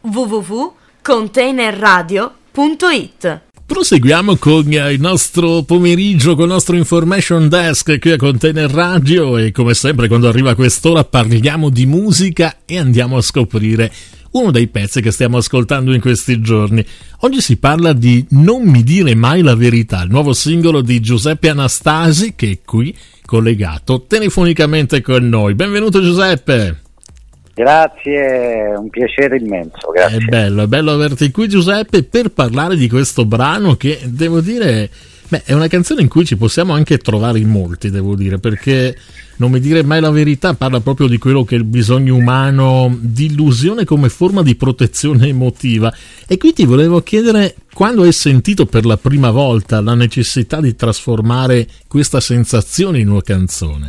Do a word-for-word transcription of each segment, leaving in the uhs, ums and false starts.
w w w punto container radio punto it. Proseguiamo con il nostro pomeriggio, con il nostro information desk qui a Container Radio, e come sempre quando arriva quest'ora parliamo di musica e andiamo a scoprire uno dei pezzi che stiamo ascoltando in questi giorni. Oggi si parla di Non mi dire mai la verità, il nuovo singolo di Giuseppe Anastasi, che è qui collegato telefonicamente con noi. Benvenuto Giuseppe! Grazie, un piacere immenso, grazie. È bello, è bello averti qui Giuseppe per parlare di questo brano che devo dire, beh, è una canzone in cui ci possiamo anche trovare in molti, devo dire, perché Non mi dire mai la verità parla proprio di quello che è il bisogno umano di illusione come forma di protezione emotiva. E qui ti volevo chiedere, quando hai sentito per la prima volta la necessità di trasformare questa sensazione in una canzone?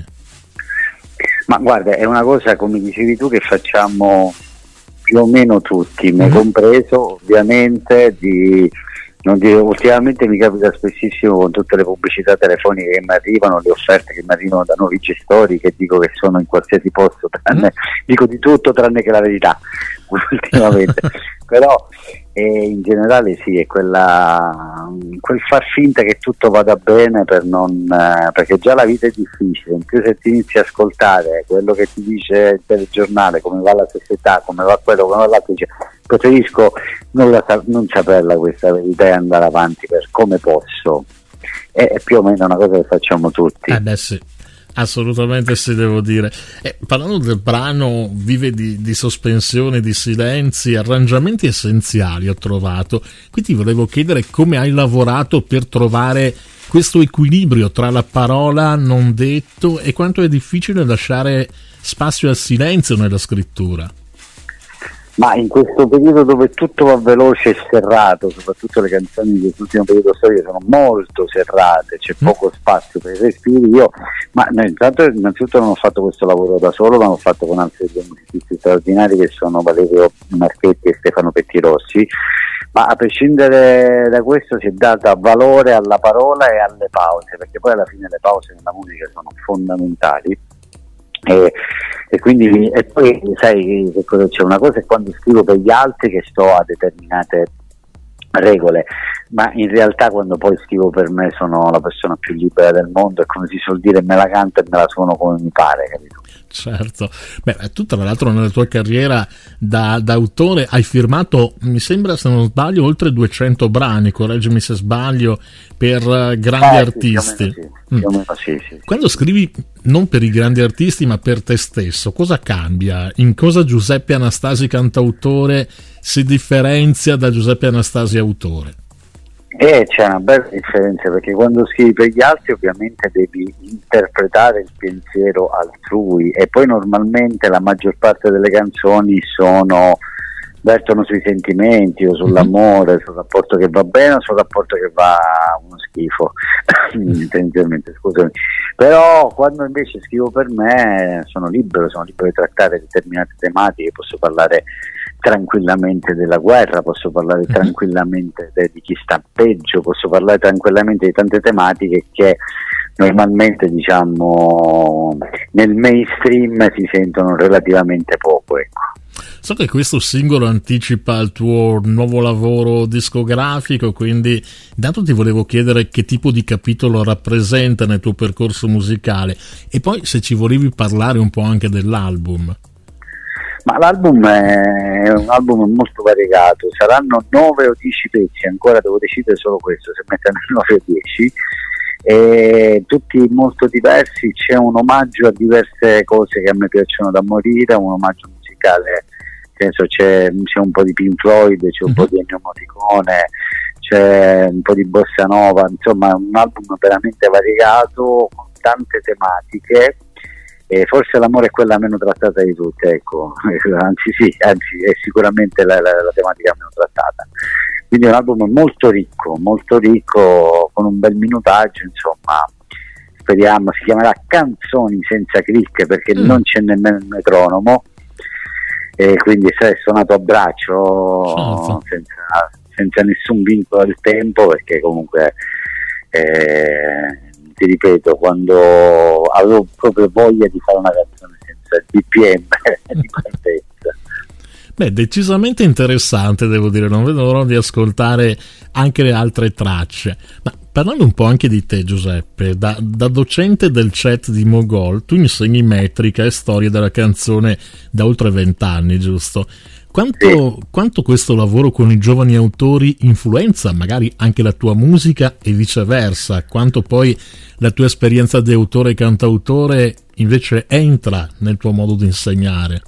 Ma guarda, è una cosa, come dicevi tu, che facciamo più o meno tutti, me compreso ovviamente. Di, non dire, ultimamente mi capita spessissimo con tutte le pubblicità telefoniche che mi arrivano, le offerte che mi arrivano da nuovi gestori, che dico che sono in qualsiasi posto, tranne, dico di tutto tranne che la verità ultimamente. Però eh, in generale sì, è quella, quel far finta che tutto vada bene per non, eh, perché già la vita è difficile, in più se ti inizi a ascoltare quello che ti dice il telegiornale, come va la società, come va quello, come va l'altro, dice, preferisco non, la, non saperla questa verità e andare avanti per come posso. È, è più o meno una cosa che facciamo tutti. Eh beh sì. Assolutamente sì, devo dire. Eh, parlando del brano, vive di, di sospensione, di silenzi, arrangiamenti essenziali ho trovato. Qui ti volevo chiedere come hai lavorato per trovare questo equilibrio tra la parola non detto e quanto è difficile lasciare spazio al silenzio nella scrittura. Ma in questo periodo dove tutto va veloce e serrato, soprattutto le canzoni di quest'ultimo periodo storico sono molto serrate, c'è poco spazio per i respiri, io, ma no, intanto innanzitutto non ho fatto questo lavoro da solo, ma l'ho fatto con altri due musicisti straordinari che sono Valerio Marchetti e Stefano Pettirossi, ma a prescindere da questo si è data valore alla parola e alle pause, perché poi alla fine le pause nella musica sono fondamentali. E, e quindi e poi sai che cosa c'è? Una cosa è quando scrivo per gli altri che sto a determinate regole, ma in realtà quando poi scrivo per me sono la persona più libera del mondo, e come si suol dire me la canto e me la suono come mi pare, capito? Certo. Beh, tu tra l'altro nella tua carriera da, da autore hai firmato, mi sembra se non sbaglio, oltre duecento brani, correggimi se sbaglio, per grandi eh, artisti. Sì, più o meno sì, mm. sì, sì, Quando scrivi non per i grandi artisti ma per te stesso, cosa cambia? In cosa Giuseppe Anastasi cantautore si differenzia da Giuseppe Anastasi autore? Eh, c'è una bella differenza, perché quando scrivi per gli altri ovviamente devi interpretare il pensiero altrui, e poi normalmente la maggior parte delle canzoni sono vertono sui sentimenti o sull'amore, sul rapporto che va bene o sul rapporto che va uno schifo tendenzialmente, scusami. Però quando invece scrivo per me sono libero, sono libero di trattare determinate tematiche, posso parlare tranquillamente della guerra, posso parlare mm-hmm. tranquillamente de- di chi sta peggio, posso parlare tranquillamente di tante tematiche che normalmente, diciamo, nel mainstream si sentono relativamente poco, ecco. So che questo singolo anticipa il tuo nuovo lavoro discografico, quindi intanto ti volevo chiedere che tipo di capitolo rappresenta nel tuo percorso musicale, e poi se ci volevi parlare un po' anche dell'album. Ma l'album è un album molto variegato, saranno nove o dieci pezzi, ancora devo decidere solo questo, se mettere nove o dieci, e tutti molto diversi. C'è un omaggio a diverse cose che a me piacciono da morire, un omaggio musicale, nel senso c'è, c'è un po' di Pink Floyd, c'è un mm-hmm. po' di Ennio Morricone, c'è un po' di bossa nova, insomma un album veramente variegato con tante tematiche. E forse l'amore è quella meno trattata di tutte, ecco, anzi sì, anzi è sicuramente la, la, la tematica meno trattata. Quindi è un album molto ricco, molto ricco, con un bel minutaggio, insomma, speriamo, si chiamerà Canzoni senza click, perché mm. non c'è nemmeno il metronomo, e quindi è suonato a braccio, certo. senza, senza nessun vincolo del tempo, perché comunque eh, ti ripeto, quando avevo proprio voglia di fare una canzone senza D P M di partenza. Beh, decisamente interessante, devo dire, non vedo l'ora di ascoltare anche le altre tracce. Ma parlando un po' anche di te, Giuseppe, da, da docente del chat di Mogol, tu insegni metrica e storia della canzone da oltre vent'anni, giusto? Quanto, Sì. quanto questo lavoro con i giovani autori influenza magari anche la tua musica e viceversa? Quanto poi la tua esperienza di autore e cantautore invece entra nel tuo modo di insegnare?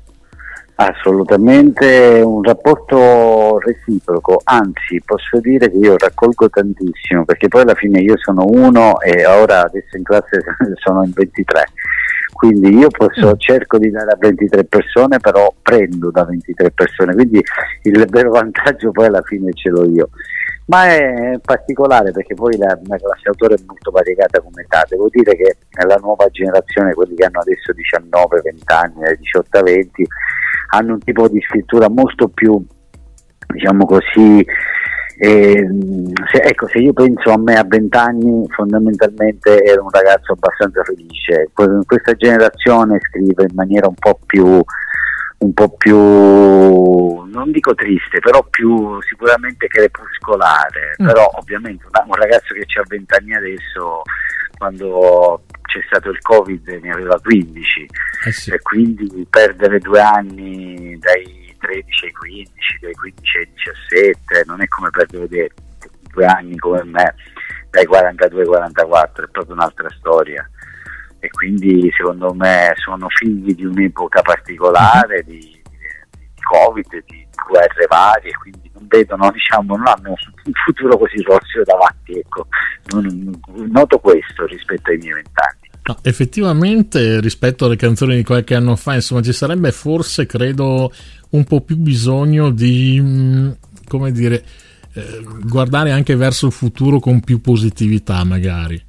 Assolutamente un rapporto reciproco, anzi posso dire che io raccolgo tantissimo, perché poi alla fine io sono uno e ora adesso in classe sono in ventitré, quindi io posso, cerco di dare a ventitré persone, però prendo da ventitré persone, quindi il vero vantaggio poi alla fine ce l'ho io. Ma è particolare perché poi la, la classe autore è molto variegata come età. Devo dire che la nuova generazione, quelli che hanno adesso diciannove venti anni, dai diciotto a venti, hanno un tipo di scrittura molto più, diciamo così, eh, se, ecco, se io penso a me a venti anni, fondamentalmente ero un ragazzo abbastanza felice. Questa generazione scrive in maniera un po' più un po' più, non dico triste, però più sicuramente crepuscolare, mm. Però ovviamente un, un ragazzo che ha venti anni adesso, quando c'è stato il Covid ne aveva quindici, eh sì. E quindi perdere due anni dai tredici ai quindici, dai quindici ai diciassette, non è come perdere due anni come me dai quarantadue ai quarantaquattro, è proprio un'altra storia. E quindi secondo me sono figli di un'epoca particolare, di, di, di Covid, di guerre varie, quindi non vedono, diciamo, non hanno un futuro così roseo davanti, ecco. Non, noto questo rispetto ai miei vent'anni. No, effettivamente rispetto alle canzoni di qualche anno fa, insomma, ci sarebbe forse, credo, un po' più bisogno di, come dire, eh, guardare anche verso il futuro con più positività magari.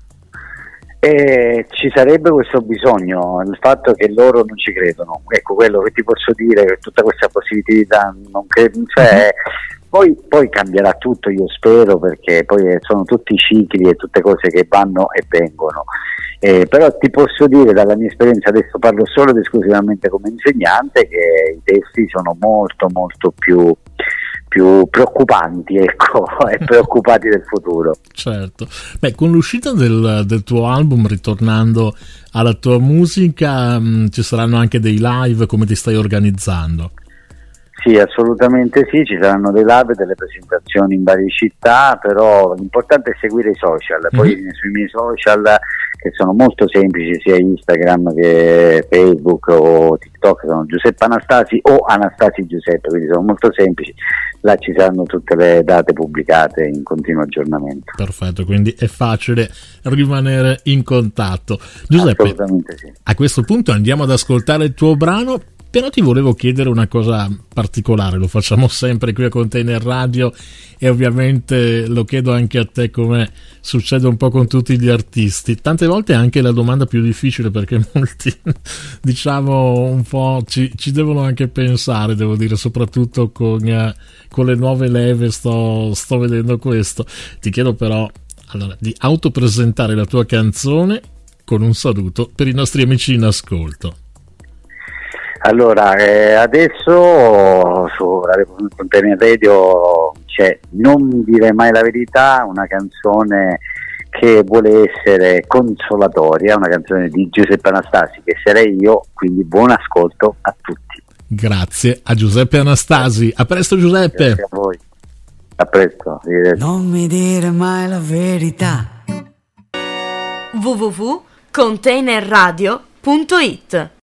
E ci sarebbe questo bisogno, il fatto che loro non ci credono, ecco quello che ti posso dire, che tutta questa positività non credo, cioè, poi, poi cambierà tutto, io spero, perché poi sono tutti cicli e tutte cose che vanno e vengono, eh, però ti posso dire dalla mia esperienza, adesso parlo solo ed esclusivamente come insegnante, che i testi sono molto molto più più preoccupanti, ecco, e preoccupati del futuro. Certo. Beh, con l'uscita del, del tuo album, ritornando alla tua musica, mh, ci saranno anche dei live, come ti stai organizzando? Sì, assolutamente sì, ci saranno dei live, delle presentazioni in varie città, però l'importante è seguire i social, poi mm-hmm. sui miei social, che sono molto semplici, sia Instagram che Facebook o TikTok, sono Giuseppe Anastasi o Anastasi Giuseppe, quindi sono molto semplici, là ci saranno tutte le date pubblicate in continuo aggiornamento. Perfetto, quindi è facile rimanere in contatto. Giuseppe, assolutamente sì. A questo punto andiamo ad ascoltare il tuo brano. Però ti volevo chiedere una cosa particolare, lo facciamo sempre qui a Container Radio e ovviamente lo chiedo anche a te, come succede un po' con tutti gli artisti. Tante volte è anche la domanda più difficile, perché molti, diciamo, un po' ci, ci devono anche pensare, devo dire, soprattutto con, eh, con le nuove leve sto, sto vedendo questo. Ti chiedo però allora, di autopresentare la tua canzone con un saluto per i nostri amici in ascolto. Allora, eh, adesso su Container Radio c'è Non dire mai la verità, una canzone che vuole essere consolatoria, una canzone di Giuseppe Anastasi, che sarei io, quindi buon ascolto a tutti. Grazie a Giuseppe Anastasi, a presto Giuseppe. Grazie a voi, a presto. Non mi dire mai la verità. w w w punto container radio punto it